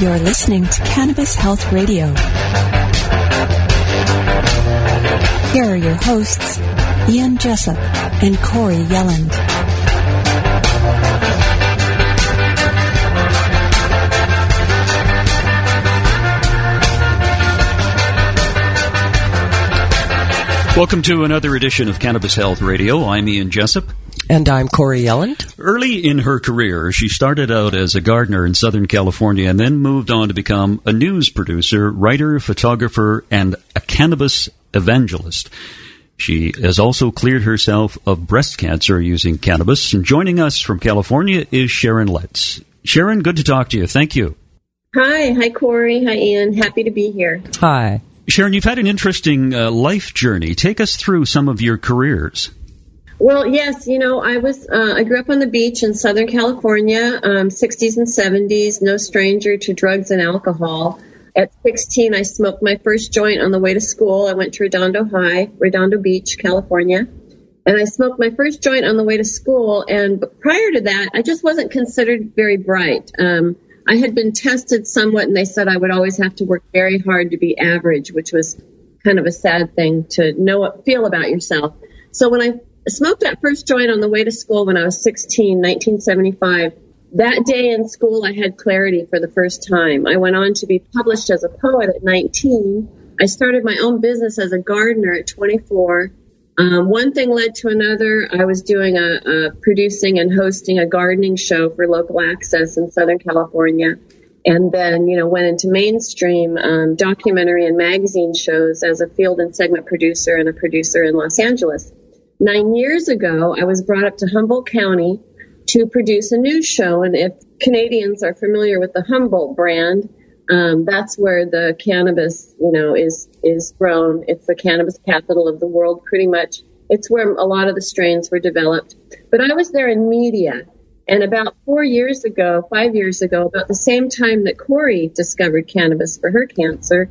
You're listening to Cannabis Health Radio. Here are your hosts, Ian Jessup and Corey Yelland. Welcome to another edition of Cannabis Health Radio. I'm Ian Jessup. And I'm Corey Yelland. Early in her career, she started out as a gardener in Southern California and then moved on to become a news producer, writer, photographer, and a cannabis evangelist. She has also cleared herself of breast cancer using cannabis. And joining us from California is Sharon Letts. Sharon, good to talk to you. Thank you. Hi Corey. Hi, Ian. Happy to be here. Hi. Sharon, you've had an interesting life journey. Take us through some of your careers. Well, yes, I grew up on the beach in Southern California, 60s and 70s, no stranger to drugs and alcohol. At 16, I smoked my first joint on the way to school. I went to Redondo Beach, California, and I smoked my first joint on the way to school. And prior to that, I just wasn't considered very bright. I had been tested somewhat, and they said I would always have to work very hard to be average, which was kind of a sad thing to feel about yourself. So when I smoked that first joint on the way to school when I was 16, 1975, that day in school I had clarity for the first time. I went on to be published as a poet at 19. I started my own business as a gardener at 24. One thing led to another. I was doing producing and hosting a gardening show for Local Access in Southern California, and then, went into mainstream documentary and magazine shows as a field and segment producer and a producer in Los Angeles. 9 years ago, I was brought up to Humboldt County to produce a news show, and if Canadians are familiar with the Humboldt brand, that's where the cannabis, is grown. It's the cannabis capital of the world, pretty much. It's where a lot of the strains were developed. But I was there in media, and about 5 years ago, about the same time that Corey discovered cannabis for her cancer,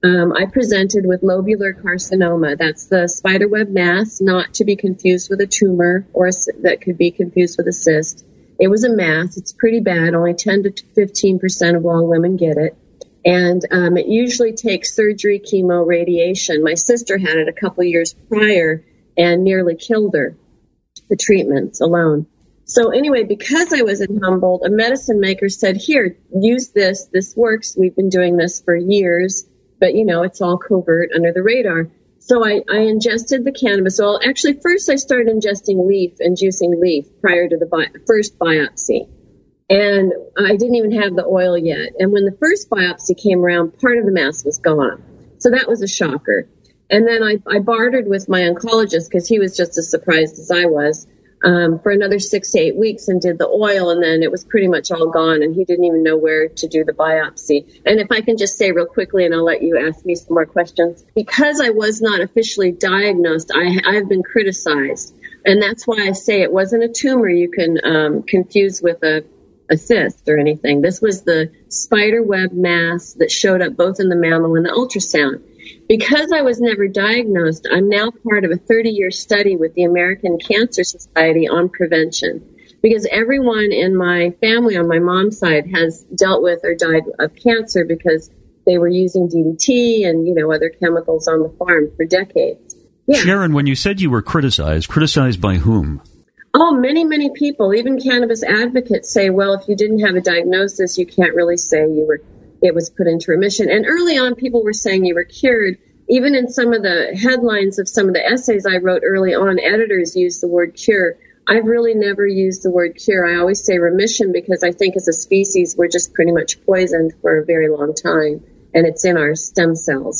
I presented with lobular carcinoma. That's the spiderweb mass, not to be confused with a tumor or that could be confused with a cyst. It was a mass. It's pretty bad. Only 10 to 15% of all women get it. And it usually takes surgery, chemo, radiation. My sister had it a couple years prior and nearly killed her, the treatments alone. So anyway, because I was in Humboldt, a medicine maker said, here, use this. This works. We've been doing this for years. But, it's all covert under the radar. So I ingested the cannabis oil. Actually, first I started ingesting leaf and juicing leaf prior to the first biopsy. And I didn't even have the oil yet. And when the first biopsy came around, part of the mass was gone. So that was a shocker. And then I bartered with my oncologist because he was just as surprised as I was. For another 6 to 8 weeks and did the oil, and then it was pretty much all gone, and he didn't even know where to do the biopsy. And if I can just say real quickly, and I'll let you ask me some more questions, because I was not officially diagnosed, I've been criticized, and that's why I say it wasn't a tumor you can confuse with a cyst or anything. This was the spider web mass that showed up both in the mammal and the ultrasound. Because I was never diagnosed, I'm now part of a 30-year study with the American Cancer Society on prevention. Because everyone in my family on my mom's side has dealt with or died of cancer because they were using DDT and, other chemicals on the farm for decades. Yeah. Sharon, when you said you were criticized by whom? Oh, many, many people. Even cannabis advocates say, well, if you didn't have a diagnosis, you can't really say it was put into remission. And early on, people were saying you were cured. Even in some of the headlines of some of the essays I wrote early on, editors used the word cure. I've really never used the word cure. I always say remission because I think as a species, we're just pretty much poisoned for a very long time. And it's in our stem cells,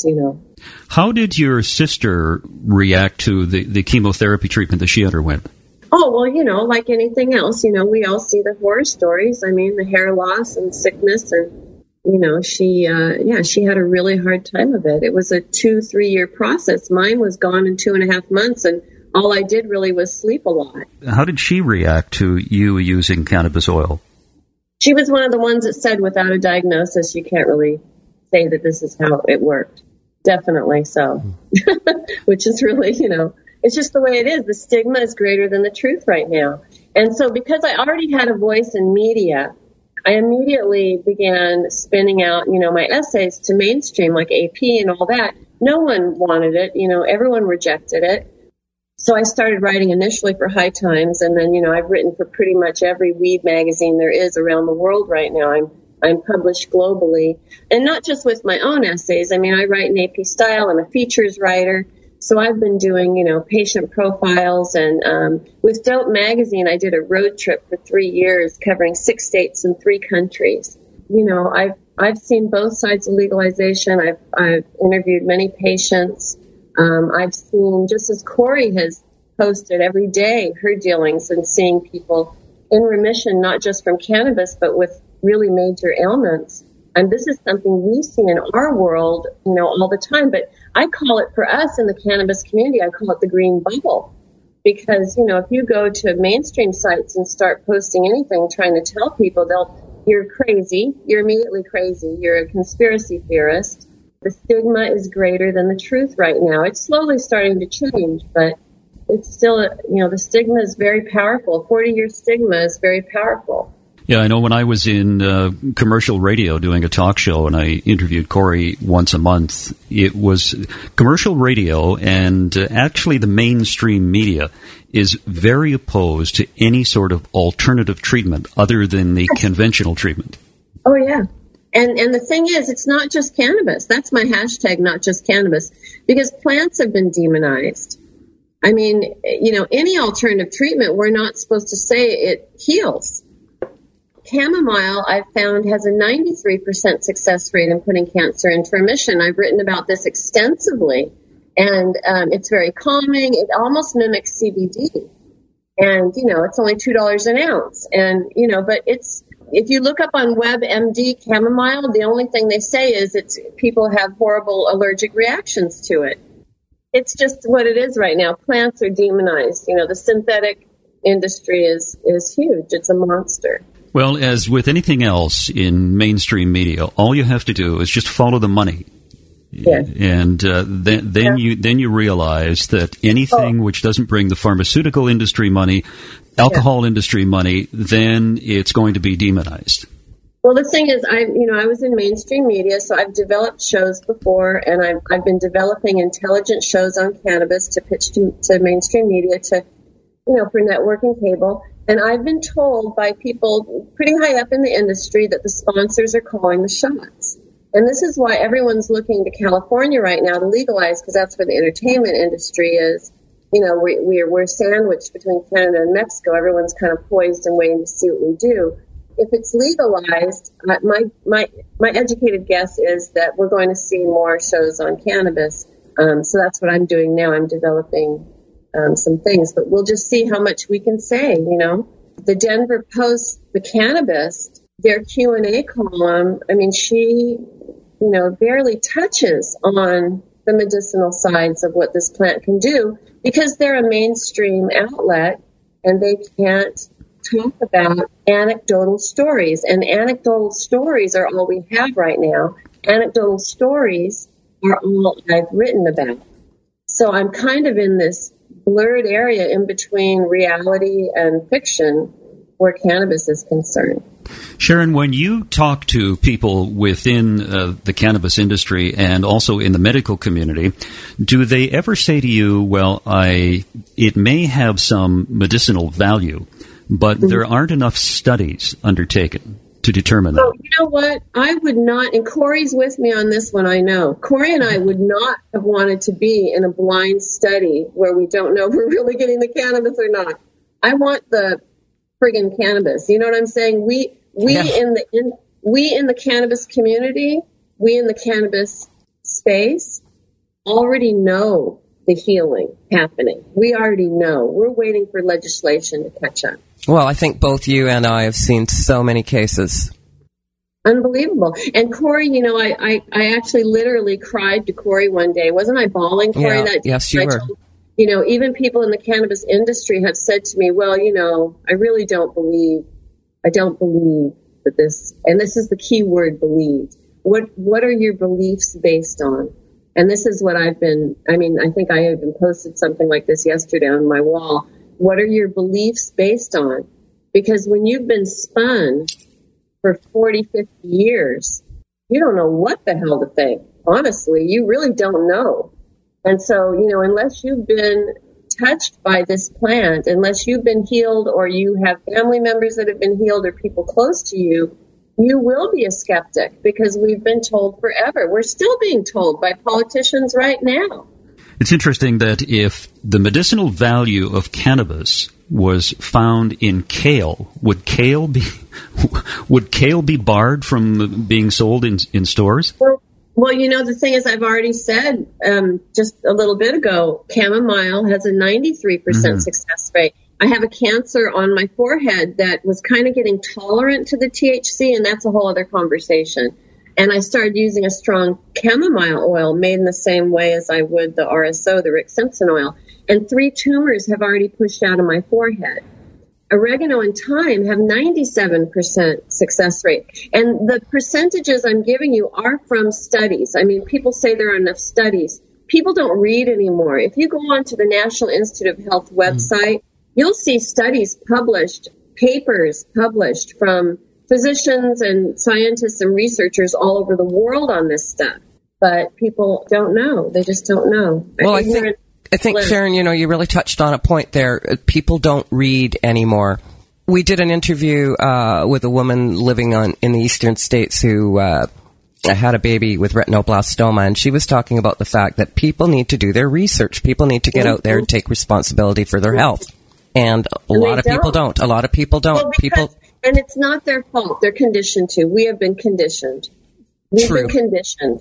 How did your sister react to the chemotherapy treatment that she underwent? Oh, well, like anything else, we all see the horror stories. I mean, the hair loss and sickness and she had a really hard time of it. It was a 2-3 year process. Mine was gone in 2.5 months, and all I did really was sleep a lot. How did she react to you using cannabis oil? She was one of the ones that said without a diagnosis, you can't really say that this is how it worked. Definitely so. Which is really, it's just the way it is. The stigma is greater than the truth right now. And so because I already had a voice in media, I immediately began spinning out, my essays to mainstream, like AP and all that. No one wanted it. Everyone rejected it. So I started writing initially for High Times, and then, I've written for pretty much every weed magazine there is around the world right now. I'm published globally, and not just with my own essays. I write in AP style. I'm a features writer. So I've been doing, patient profiles, and with Dope Magazine, I did a road trip for 3 years covering 6 states and 3 countries. I've seen both sides of legalization. I've interviewed many patients. I've seen, just as Corey has posted every day, her dealings and seeing people in remission, not just from cannabis, but with really major ailments. And this is something we see in our world, all the time. But I call it, for us in the cannabis community, I call it the green bubble. Because, if you go to mainstream sites and start posting anything, trying to tell people, you're crazy. You're immediately crazy. You're a conspiracy theorist. The stigma is greater than the truth right now. It's slowly starting to change, but it's still, the stigma is very powerful. 40-year stigma is very powerful. Yeah, I know when I was in commercial radio doing a talk show and I interviewed Corey once a month, it was commercial radio, and actually the mainstream media is very opposed to any sort of alternative treatment other than the conventional treatment. Oh, yeah. And the thing is, it's not just cannabis. That's my hashtag, not just cannabis, because plants have been demonized. Any alternative treatment, we're not supposed to say it heals. Chamomile, I've found, has a 93% success rate in putting cancer into remission. I've written about this extensively, and it's very calming. It almost mimics CBD. And, it's only $2 an ounce. And, but if you look up on WebMD chamomile, the only thing they say is people have horrible allergic reactions to it. It's just what it is right now. Plants are demonized. The synthetic industry is huge. It's a monster. Well, as with anything else in mainstream media, all you have to do is just follow the money. Yes. And then you realize that anything which doesn't bring the pharmaceutical industry money, alcohol industry money, then it's going to be demonized. Well, the thing is, I was in mainstream media, so I've developed shows before, and I've been developing intelligent shows on cannabis to pitch to mainstream media for network and cable. And I've been told by people pretty high up in the industry that the sponsors are calling the shots. And this is why everyone's looking to California right now to legalize, because that's where the entertainment industry is. We're sandwiched between Canada and Mexico. Everyone's kind of poised and waiting to see what we do. If it's legalized, my educated guess is that we're going to see more shows on cannabis. So that's what I'm doing now. I'm developing some things, but we'll just see how much we can say. The Denver Post, the cannabis, their Q&A column, she barely touches on the medicinal sides of what this plant can do, because they're a mainstream outlet and they can't talk about anecdotal stories. And anecdotal stories are all we have right now. Anecdotal stories are all I've written about. So I'm kind of in this blurred area in between reality and fiction where cannabis is concerned. Sharon, when you talk to people within the cannabis industry and also in the medical community, do they ever say to you, well, it may have some medicinal value, but there aren't enough studies undertaken to determine that? Oh, you know what? I would not, and Corey's with me on this one, I know. Corey and I would not have wanted to be in a blind study where we don't know if we're really getting the cannabis or not. I want the friggin' cannabis. You know what I'm saying? We in the cannabis community, we in the cannabis space already know the healing happening. We already know. We're waiting for legislation to catch up. Well, I think both you and I have seen so many cases. Unbelievable. And Corey, I actually literally cried to Corey one day. Wasn't I bawling, Corey? Yeah, yes, you were. Even people in the cannabis industry have said to me, well, I really don't believe that this, and this is the key word, believe. What are your beliefs based on? And this is what I think I even posted something like this yesterday on my wall. What are your beliefs based on? Because when you've been spun for 40, 50 years, you don't know what the hell to think. Honestly, you really don't know. And so, unless you've been touched by this plant, unless you've been healed or you have family members that have been healed or people close to you, you will be a skeptic because we've been told forever. We're still being told by politicians right now. It's interesting that if the medicinal value of cannabis was found in kale, would kale be barred from being sold in stores? Well, the thing is, I've already said just a little bit ago, chamomile has a 93% success rate. I have a cancer on my forehead that was kind of getting tolerant to the THC, and that's a whole other conversation. And I started using a strong chamomile oil made in the same way as I would the RSO, the Rick Simpson oil. And 3 tumors have already pushed out of my forehead. Oregano and thyme have 97% success rate. And the percentages I'm giving you are from studies. I mean, people say there are enough studies. People don't read anymore. If you go onto the National Institute of Health website, you'll see studies published, papers published from physicians and scientists and researchers all over the world on this stuff. But people don't know. They just don't know. Well, I think, Sharon, you really touched on a point there. People don't read anymore. We did an interview with a woman living in the eastern states who had a baby with retinoblastoma, and she was talking about the fact that people need to do their research. People need to get out there and take responsibility for their health. And a lot of people don't. A lot of people don't. And it's not their fault. They're conditioned to. We have been conditioned. We've been conditioned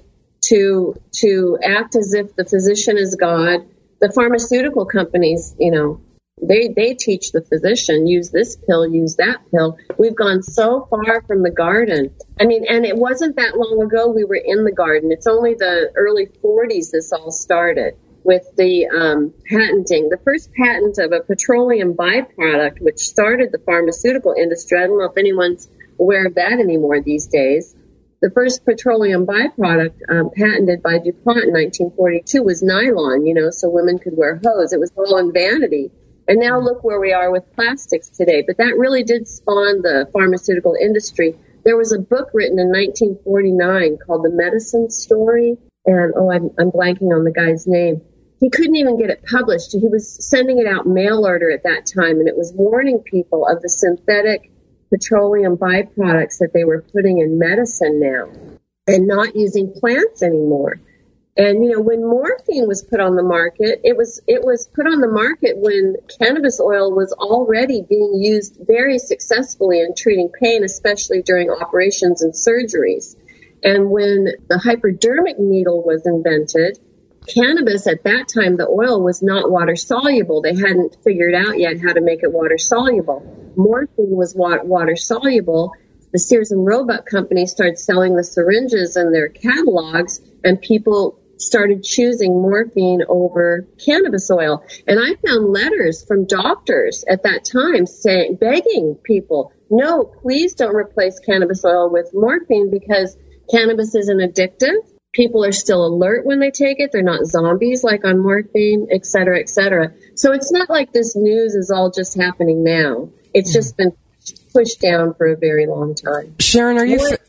to act as if the physician is God. The pharmaceutical companies, they teach the physician, use this pill, use that pill. We've gone so far from the garden. I mean, and it wasn't that long ago we were in the garden. It's only the early 40s this all started with the patenting. The first patent of a petroleum byproduct, which started the pharmaceutical industry. I don't know if anyone's aware of that anymore these days. The first petroleum byproduct patented by DuPont in 1942 was nylon, so women could wear hose. It was all in vanity. And now look where we are with plastics today. But that really did spawn the pharmaceutical industry. There was a book written in 1949 called The Medicine Story. And, I'm blanking on the guy's name. He couldn't even get it published. He was sending it out mail order at that time, and it was warning people of the synthetic petroleum byproducts that they were putting in medicine now and not using plants anymore. And, when morphine was put on the market, it was put on the market when cannabis oil was already being used very successfully in treating pain, especially during operations and surgeries. And when the hypodermic needle was invented, cannabis at that time, the oil was not water soluble. They hadn't figured out yet how to make it water soluble. Morphine was water soluble. The Sears and Roebuck company started selling the syringes in their catalogs, and people started choosing morphine over cannabis oil. And I found letters from doctors at that time begging people, no, please don't replace cannabis oil with morphine because cannabis isn't addictive. People are still alert when they take it. They're not zombies like on morphine, et cetera, et cetera. So it's not like this news is all just happening now. It's just been pushed down for a very long time. Sharon,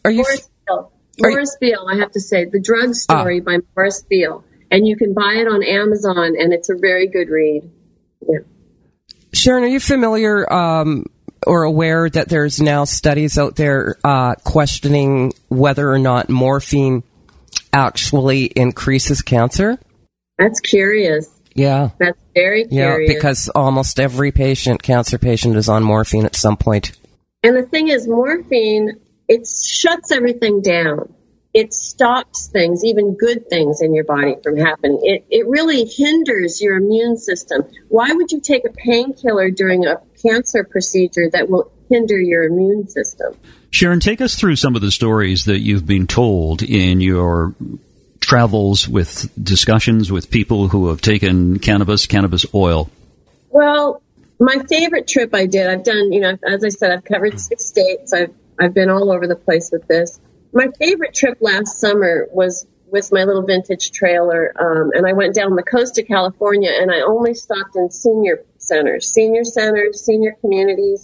Morris Beal, I have to say, The Drug Story by Morris Beal. And you can buy it on Amazon, and it's a very good read. Yeah. Sharon, are you familiar or aware that there's now studies out there questioning whether or not morphine actually increases cancer? That's curious. Yeah. That's very curious. Yeah, because almost every cancer patient is on morphine at some point. And the thing is, morphine, it shuts everything down. It stops things, even good things in your body from happening. It really hinders your immune system. Why would you take a painkiller during a cancer procedure that will hinder your immune system? Sharon, take us through some of the stories that you've been told in your travels with discussions with people who have taken cannabis oil. Well, my favorite trip I did, I've done, as I said, I've covered 6 states. I've been all over the place with this. My favorite trip last summer was with my little vintage trailer, and I went down the coast of California, and I only stopped in senior centers, senior communities,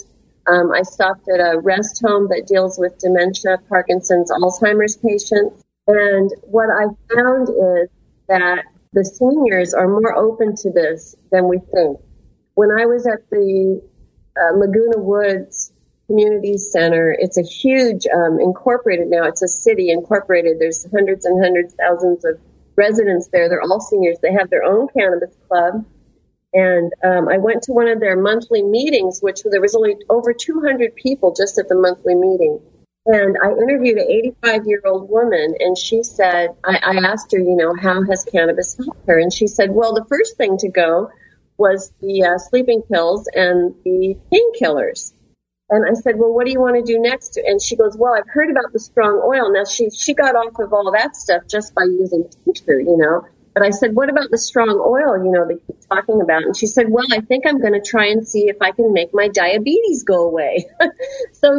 I stopped at a rest home that deals with dementia, Parkinson's, Alzheimer's patients. And what I found is that the seniors are more open to this than we think. When I was at the Laguna Woods Community Center, it's a huge, incorporated now. It's a city incorporated. There's hundreds and hundreds, thousands of residents there. They're all seniors. They have their own cannabis club. And I went to one of their monthly meetings, which there was only over 200 people just at the monthly meeting. And I interviewed an 85-year-old woman, and she said, I asked her, how has cannabis helped her? And she said, well, the first thing to go was the sleeping pills and the painkillers. And I said, well, what do you want to do next? And she goes, well, I've heard about the strong oil. Now, she got off of all that stuff just by using tincture, But I said, what about the strong oil, they keep talking about? And she said, well, I think I'm going to try and see if I can make my diabetes go away. So,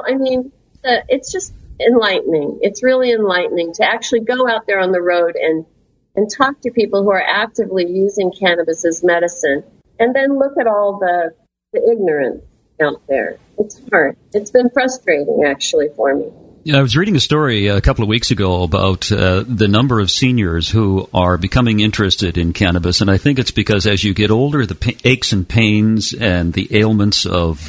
it's just enlightening. It's really enlightening to actually go out there on the road and talk to people who are actively using cannabis as medicine, and then look at all the ignorance out there. It's hard. It's been frustrating, actually, for me. I was reading a story a couple of weeks ago about the number of seniors who are becoming interested in cannabis, and I think it's because as you get older, the aches and pains and the ailments of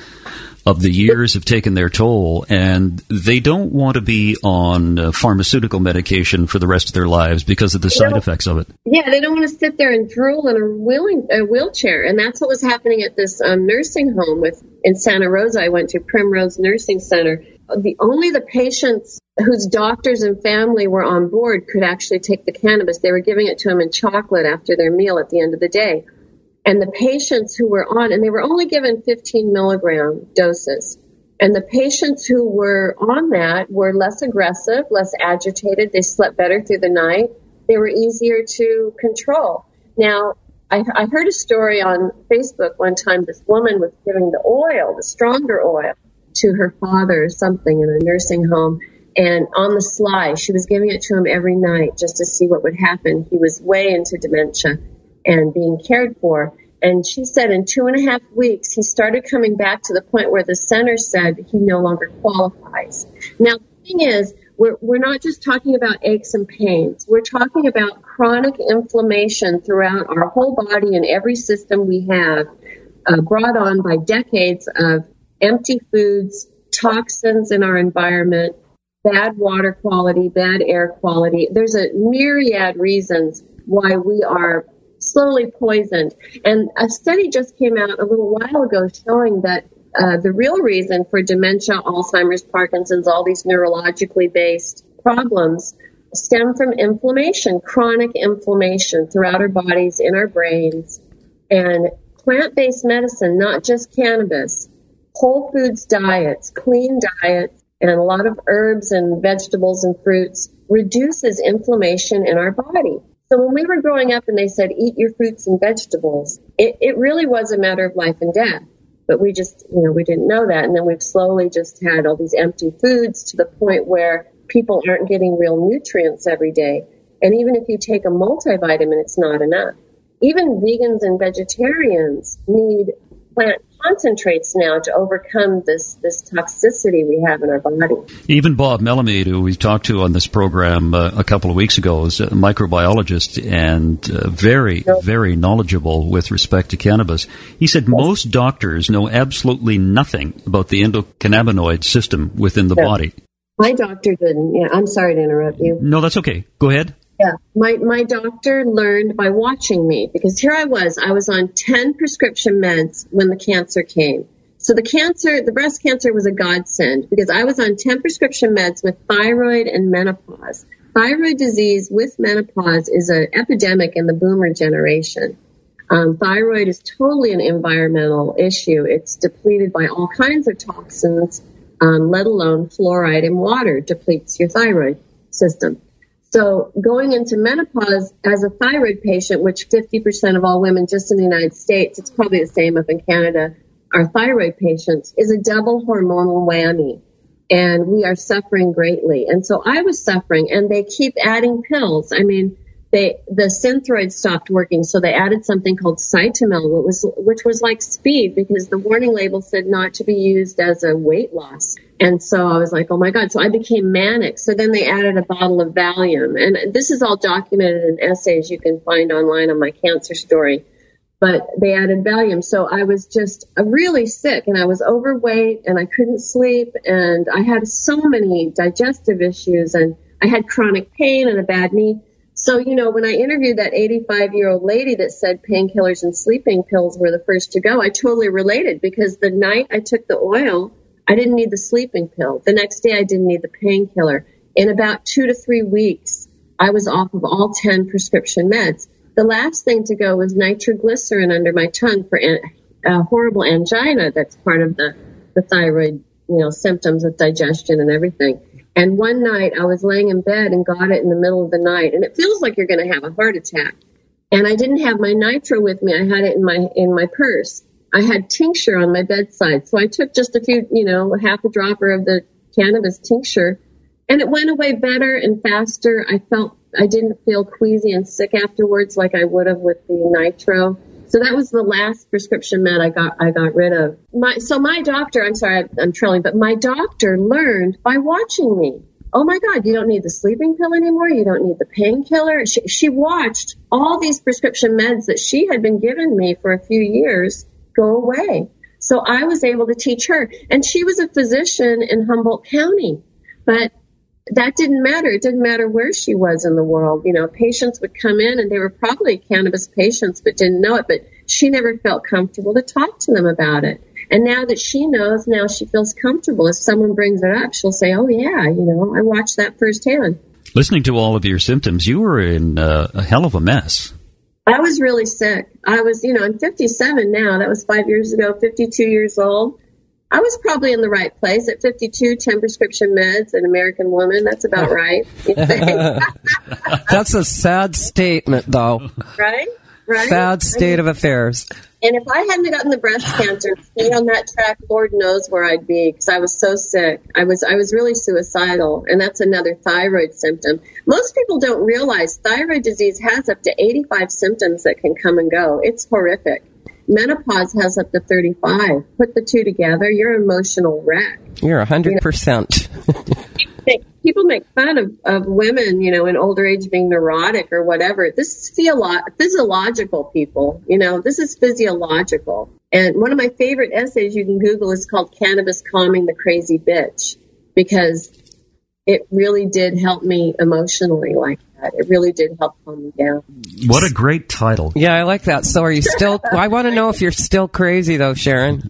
the years have taken their toll, and they don't want to be on pharmaceutical medication for the rest of their lives because of the side effects of it. Yeah, they don't want to sit there and drool in a wheelchair, and that's what was happening at this nursing home in Santa Rosa. I went to Primrose Nursing Center. Only the patients whose doctors and family were on board could actually take the cannabis. They were giving it to them in chocolate after their meal at the end of the day. And the patients who were on, and they were only given 15 milligram doses. And the patients who were on that were less aggressive, less agitated. They slept better through the night. They were easier to control. Now, I heard a story on Facebook one time. This woman was giving the stronger oil, to her father or something in a nursing home. And on the sly, she was giving it to him every night just to see what would happen. He was way into dementia and being cared for. And she said in 2.5 weeks, he started coming back to the point where the center said he no longer qualifies. Now, the thing is, we're not just talking about aches and pains. We're talking about chronic inflammation throughout our whole body and every system we have, brought on by decades of empty foods, toxins in our environment, bad water quality, bad air quality. There's a myriad reasons why we are slowly poisoned. And a study just came out a little while ago showing that the real reason for dementia, Alzheimer's, Parkinson's, all these neurologically based problems stem from inflammation, chronic inflammation throughout our bodies, in our brains. And plant-based medicine, not just cannabis, whole foods diets, clean diets, and a lot of herbs and vegetables and fruits reduces inflammation in our body. So when we were growing up and they said, eat your fruits and vegetables, it really was a matter of life and death. But we just, we didn't know that. And then we've slowly just had all these empty foods to the point where people aren't getting real nutrients every day. And even if you take a multivitamin, it's not enough. Even vegans and vegetarians need plant concentrates now to overcome this toxicity we have in our body. Even Bob Melamede, who we talked to on this program a couple of weeks ago, is a microbiologist and very, very knowledgeable with respect to cannabis. He said most doctors know absolutely nothing about the endocannabinoid system within the body. My doctor didn't. Yeah, I'm sorry to interrupt you. No, that's okay. Go ahead. Yeah, my doctor learned by watching me, because here I was on 10 prescription meds when the cancer came. So the breast cancer was a godsend, because I was on 10 prescription meds with thyroid and menopause. Thyroid disease with menopause is an epidemic in the boomer generation. Thyroid is totally an environmental issue. It's depleted by all kinds of toxins, let alone fluoride in water depletes your thyroid system. So going into menopause as a thyroid patient, which 50% of all women just in the United States, it's probably the same up in Canada, are thyroid patients, is a double hormonal whammy. And we are suffering greatly. And so I was suffering, and they keep adding pills. I mean, the Synthroid stopped working, so they added something called Cytomel, which was like speed, because the warning label said not to be used as a weight loss. And so I was like, oh my God. So I became manic. So then they added a bottle of Valium. And this is all documented in essays you can find online on my cancer story. But they added Valium. So I was just really sick, and I was overweight, and I couldn't sleep, and I had so many digestive issues, and I had chronic pain and a bad knee. So, when I interviewed that 85-year-old lady that said painkillers and sleeping pills were the first to go, I totally related, because the night I took the oil, I didn't need the sleeping pill. The next day, I didn't need the painkiller. In about 2 to 3 weeks, I was off of all 10 prescription meds. The last thing to go was nitroglycerin under my tongue for horrible angina. That's part of the thyroid, symptoms of digestion and everything. And one night I was laying in bed and got it in the middle of the night, and it feels like you're going to have a heart attack. And I didn't have my nitro with me. I had it in my purse. I had tincture on my bedside. So I took just a few, half a dropper of the cannabis tincture, and it went away better and faster. I didn't feel queasy and sick afterwards like I would have with the nitro. So that was the last prescription med I got rid of. My doctor, I'm sorry, I'm trailing, but my doctor learned by watching me. Oh my God, you don't need the sleeping pill anymore. You don't need the painkiller. She watched all these prescription meds that she had been giving me for a few years go away. So I was able to teach her. And she was a physician in Humboldt County, but that didn't matter. It didn't matter where she was in the world. Patients would come in, and they were probably cannabis patients but didn't know it. But she never felt comfortable to talk to them about it. And now that she knows, now she feels comfortable. If someone brings it up, she'll say, oh, yeah, I watched that firsthand. Listening to all of your symptoms, you were in a hell of a mess. I was really sick. I was, I'm 57 now. That was 5 years ago, 52 years old. I was probably in the right place at 52, 10 prescription meds, an American woman. That's about right. That's a sad statement, though. Right? Sad state of affairs. And if I hadn't gotten the breast cancer and stayed on that track, Lord knows where I'd be, because I was so sick. I was really suicidal, and that's another thyroid symptom. Most people don't realize thyroid disease has up to 85 symptoms that can come and go. It's horrific. Menopause has up to 35. Put the two together, you're an emotional wreck. You're 100%. People make fun of women, in older age being neurotic or whatever. This is physiological, people. This is physiological. And one of my favorite essays you can Google is called Cannabis Calming the Crazy Bitch, because it really did help me emotionally like that. It really did help calm me down. What a great title. Yeah, I like that. So are you still, I want to know if you're still crazy, though, Sharon.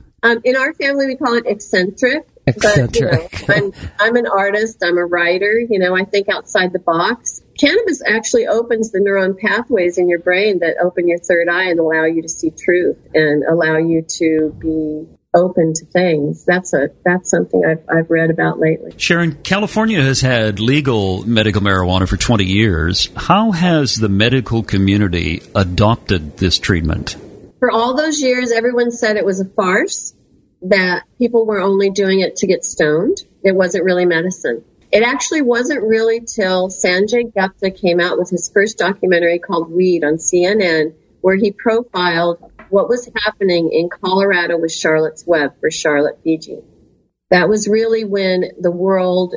In our family, we call it eccentric. Eccentric. But, I'm an artist. I'm a writer. I think outside the box. Cannabis actually opens the neuron pathways in your brain that open your third eye and allow you to see truth and allow you to be open to things. That's something I've read about lately. Sharon, California has had legal medical marijuana for 20 years. How has the medical community adopted this treatment? For all those years, everyone said it was a farce, that people were only doing it to get stoned. It wasn't really medicine. It actually wasn't really till Sanjay Gupta came out with his first documentary called Weed on CNN, where he profiled what was happening in Colorado with Charlotte's Web for Charlotte, Fiji. That was really when the world,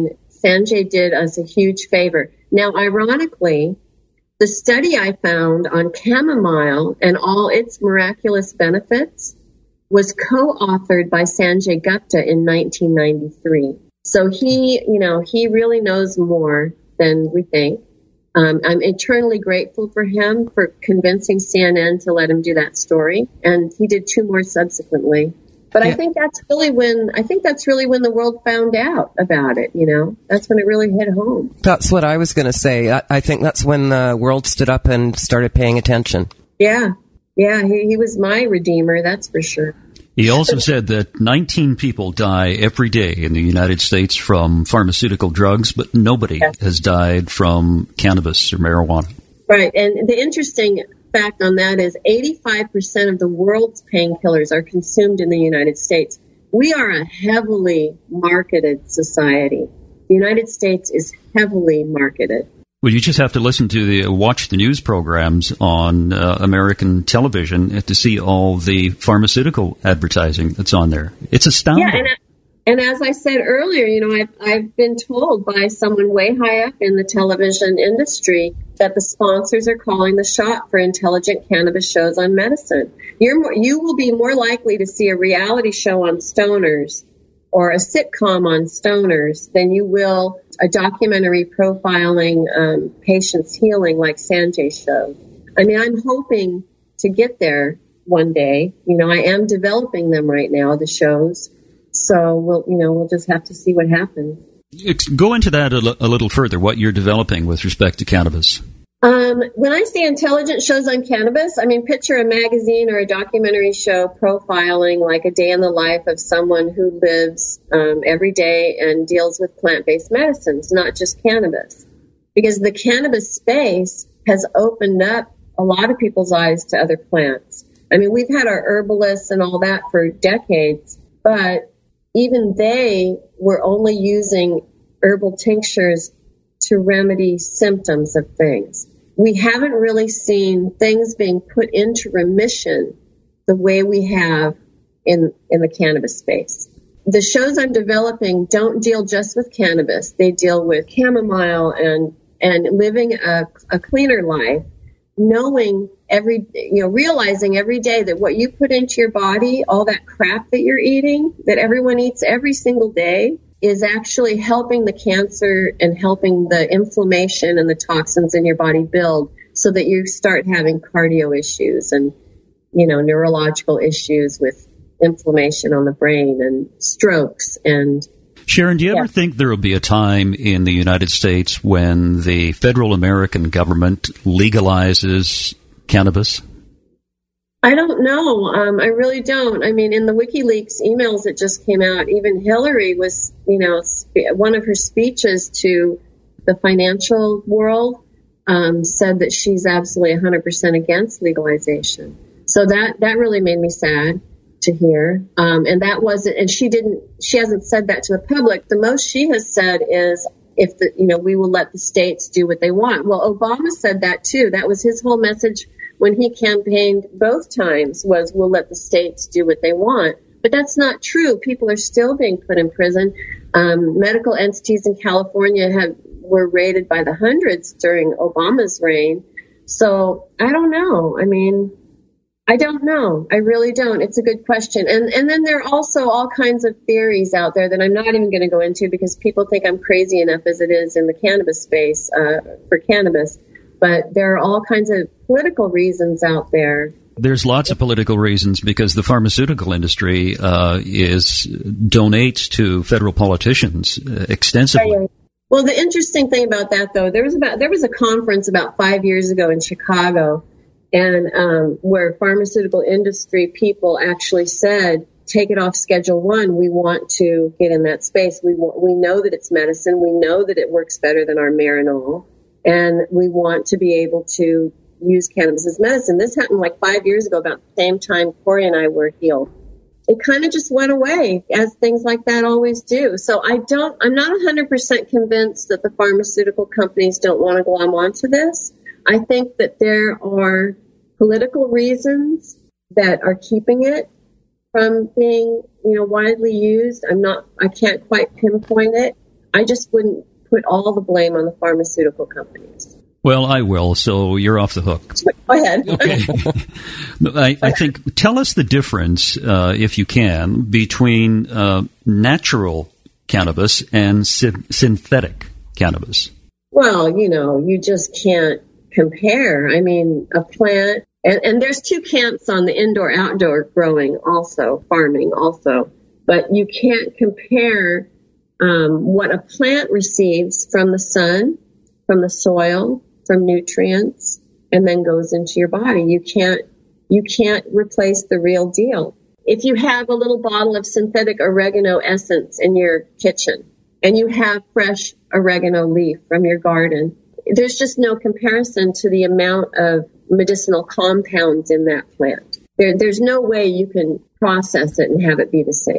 Sanjay did us a huge favor. Now, ironically, the study I found on chamomile and all its miraculous benefits was co-authored by Sanjay Gupta in 1993. So he really knows more than we think. I'm eternally grateful for him for convincing CNN to let him do that story, and he did 2 more subsequently. But yeah. I think that's really when the world found out about it. That's when it really hit home. That's what I was going to say. I think that's when the world stood up and started paying attention. Yeah, he was my redeemer. That's for sure. He also said that 19 people die every day in the United States from pharmaceutical drugs, but nobody has died from cannabis or marijuana. Right. And the interesting fact on that is 85% of the world's painkillers are consumed in the United States. We are a heavily marketed society. The United States is heavily marketed. Well, you just have to watch the news programs on American television to see all the pharmaceutical advertising that's on there. It's astounding. Yeah, and as I said earlier, I've been told by someone way high up in the television industry that the sponsors are calling the shot for intelligent cannabis shows on medicine. You will be more likely to see a reality show on stoners or a sitcom on stoners than you will a documentary profiling patients healing like Sanjay's show. I mean, I'm hoping to get there one day. I am developing them right now, the shows. So we'll just have to see what happens. Go into that a little further, what you're developing with respect to cannabis. When I say intelligent shows on cannabis, I mean, picture a magazine or a documentary show profiling like a day in the life of someone who lives every day and deals with plant-based medicines, not just cannabis. Because the cannabis space has opened up a lot of people's eyes to other plants. I mean, we've had our herbalists and all that for decades, but even they were only using herbal tinctures to remedy symptoms of things. We haven't really seen things being put into remission the way we have in the cannabis space. The shows I'm developing don't deal just with cannabis. They deal with chamomile and living a cleaner life, knowing realizing every day that what you put into your body, all that crap that you're eating, that everyone eats every single day, is actually helping the cancer and helping the inflammation and the toxins in your body build so that you start having cardio issues and, neurological issues with inflammation on the brain and strokes. And Sharon, do you ever think there will be a time in the United States when the federal American government legalizes cannabis? I don't know. I really don't. I mean, in the WikiLeaks emails that just came out, even Hillary was, one of her speeches to the financial world said that she's absolutely 100% against legalization. So that really made me sad to hear. And that wasn't, and she hasn't said that to the public. The most she has said is we will let the states do what they want. Well, Obama said that too. That was his whole message when he campaigned both times was we'll let the states do what they want. But that's not true. People are still being put in prison. Medical entities in California were raided by the hundreds during Obama's reign. So I don't know. I mean, I don't know. I really don't. It's a good question. And then there are also all kinds of theories out there that I'm not even going to go into because people think I'm crazy enough as it is in the cannabis space for cannabis. But there are all kinds of political reasons out there. There's lots of political reasons because the pharmaceutical industry donates to federal politicians extensively. Right. Well, the interesting thing about that, though, there was a conference about 5 years ago in Chicago, and where pharmaceutical industry people actually said, take it off Schedule 1. We want to get in that space. We know that it's medicine. We know that it works better than our Marinol. And we want to be able to use cannabis as medicine. This happened like 5 years ago, about the same time Corey and I were healed. It kind of just went away, as things like that always do. So I'm not 100% convinced that the pharmaceutical companies don't want to glom onto this. I think that there are political reasons that are keeping it from being, widely used. I can't quite pinpoint it. I just wouldn't put all the blame on the pharmaceutical companies. Well, I will, so you're off the hook. Go ahead. Okay. I think, tell us the difference, if you can, between natural cannabis and synthetic cannabis. Well, you just can't compare. I mean, a plant, and there's two camps on the indoor-outdoor growing also, farming also, but you can't compare what a plant receives from the sun, from the soil, from nutrients, and then goes into your body. You can't replace the real deal. If you have a little bottle of synthetic oregano essence in your kitchen and you have fresh oregano leaf from your garden, there's just no comparison to the amount of medicinal compounds in that plant. There's no way you can process it and have it be the same.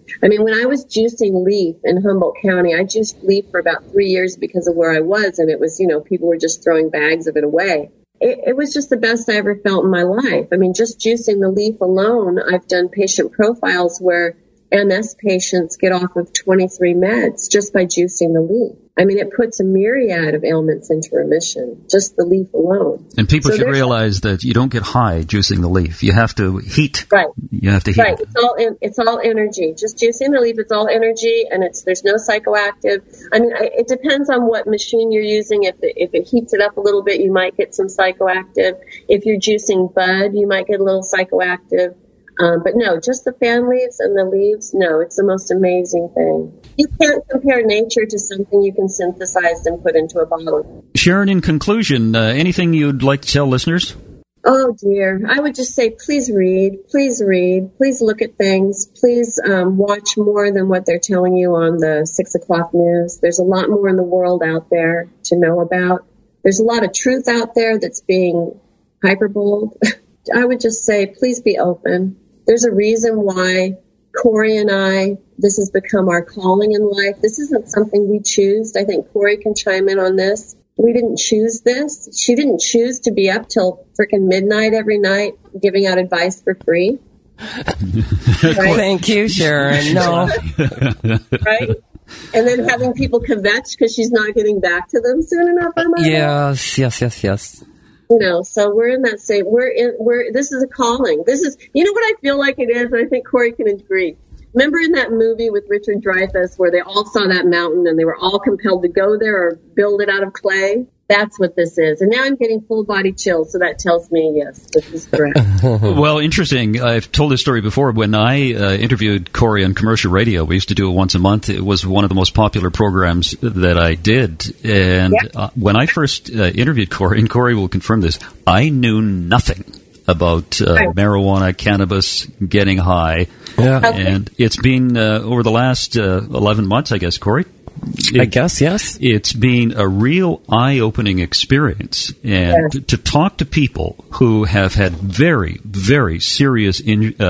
I mean, when I was juicing leaf in Humboldt County, I juiced leaf for about 3 years because of where I was. And it was, people were just throwing bags of it away. It was just the best I ever felt in my life. I mean, just juicing the leaf alone, I've done patient profiles where MS patients get off of 23 meds just by juicing the leaf. I mean, it puts a myriad of ailments into remission, just the leaf alone. And people should realize that you don't get high juicing the leaf. You have to heat. Right. You have to heat. Right. It's all energy. Just juicing the leaf, it's all energy, and there's no psychoactive. I mean, it depends on what machine you're using. If it heats it up a little bit, you might get some psychoactive. If you're juicing bud, you might get a little psychoactive. But no, just the fan leaves and the leaves, no, it's the most amazing thing. You can't compare nature to something you can synthesize and put into a bottle. Sharon, in conclusion, anything you'd like to tell listeners? Oh, dear. I would just say, please read. Please look at things. Please watch more than what they're telling you on the 6 o'clock news. There's a lot more in the world out there to know about. There's a lot of truth out there that's being hyperboled. I would just say, please be open. There's a reason why Corey and I, this has become our calling in life. This isn't something we choose. I think Corey can chime in on this. We didn't choose this. She didn't choose to be up till frickin' midnight every night giving out advice for free. Right? Thank you, Sharon. No. Right? And then having people kvetch because she's not getting back to them soon enough. Yes. So we're in that state. This is a calling. This is, what I feel like it is, and I think Corey can agree. Remember in that movie with Richard Dreyfuss where they all saw that mountain and they were all compelled to go there or build it out of clay? That's what this is. And now I'm getting full body chills, so that tells me, yes, this is correct. Well, interesting. I've told this story before. When I interviewed Corey on commercial radio, we used to do it once a month. It was one of the most popular programs that I did. And when I first interviewed Corey, and Corey will confirm this, I knew nothing about marijuana, cannabis, getting high. Yeah. And it's been over the last 11 months, I guess, Corey? I guess, yes. It's been a real eye-opening experience. And to talk to people who have had very, very serious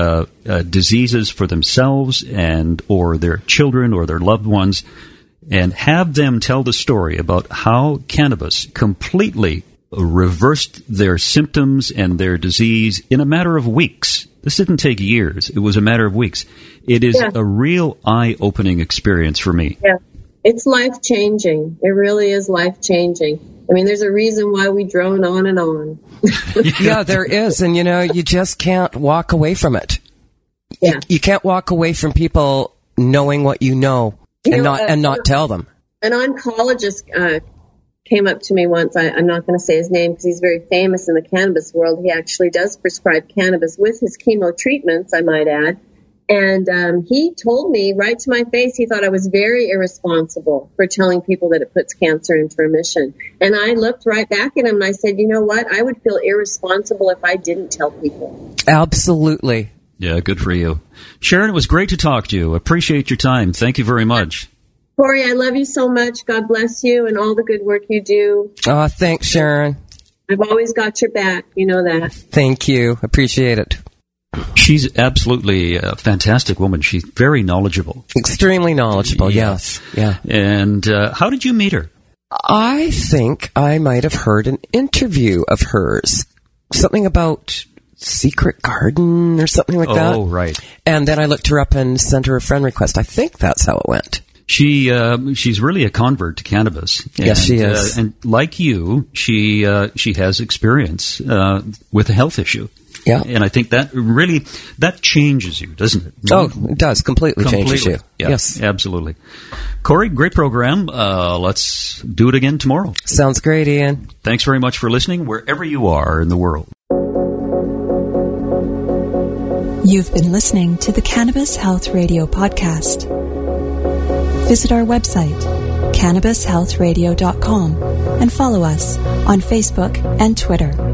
diseases for themselves and or their children or their loved ones, and have them tell the story about how cannabis completely reversed their symptoms and their disease in a matter of weeks. This didn't take years. It was a matter of weeks. It is a real eye-opening experience for me. Yeah. It's life-changing. It really is life-changing. I mean, there's a reason why we drone on and on. Yeah, there is. And, you just can't walk away from it. Yeah. You can't walk away from people knowing what you know and not tell them. An oncologist came up to me once. I'm not going to say his name because he's very famous in the cannabis world. He actually does prescribe cannabis with his chemo treatments, I might add. And he told me right to my face he thought I was very irresponsible for telling people that it puts cancer into remission. And I looked right back at him and I said, you know what? I would feel irresponsible if I didn't tell people. Absolutely. Yeah, good for you. Sharon, it was great to talk to you. Appreciate your time. Thank you very much. Corey, I love you so much. God bless you and all the good work you do. Oh, thanks, Sharon. I've always got your back. You know that. Thank you. Appreciate it. She's absolutely a fantastic woman. She's very knowledgeable. Extremely knowledgeable, yes. Yeah. And how did you meet her? I think I might have heard an interview of hers. Something about Secret Garden or something like that. Oh, right. And then I looked her up and sent her a friend request. I think that's how it went. She's really a convert to cannabis. Yes, she is. And like you, she has experience with a health issue. Yeah. And I think that changes you, doesn't it? Oh, it does. Completely changes you. Yeah, yes. Absolutely. Corey, great program. Let's do it again tomorrow. Sounds great, Ian. Thanks very much for listening wherever you are in the world. You've been listening to the Cannabis Health Radio podcast. Visit our website, cannabishealthradio.com, and follow us on Facebook and Twitter.